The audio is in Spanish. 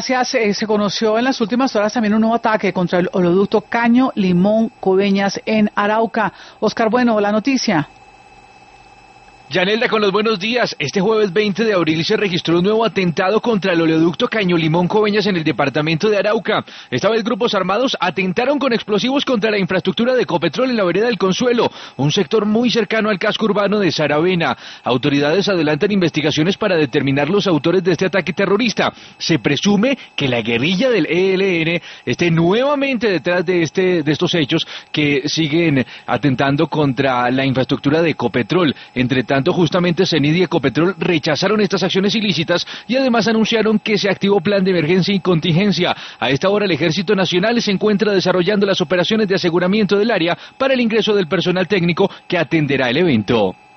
Gracias. Se conoció en las últimas horas también un nuevo ataque contra el oleoducto Caño Limón Coveñas en Arauca. Oscar Bueno, la noticia. Yanelda, con los buenos días. Este jueves 20 de abril se registró un nuevo atentado contra el oleoducto Caño Limón Coveñas en el departamento de Arauca. Esta vez grupos armados atentaron con explosivos contra la infraestructura de Ecopetrol en la vereda del Consuelo, un sector muy cercano al casco urbano de Saravena. Autoridades adelantan investigaciones para determinar los autores de este ataque terrorista. Se presume que la guerrilla del ELN esté nuevamente detrás de estos hechos que siguen atentando contra la infraestructura de Ecopetrol. Entre tanto, justamente CENID y Ecopetrol rechazaron estas acciones ilícitas y además anunciaron que se activó plan de emergencia y contingencia. A esta hora el Ejército Nacional se encuentra desarrollando las operaciones de aseguramiento del área para el ingreso del personal técnico que atenderá el evento.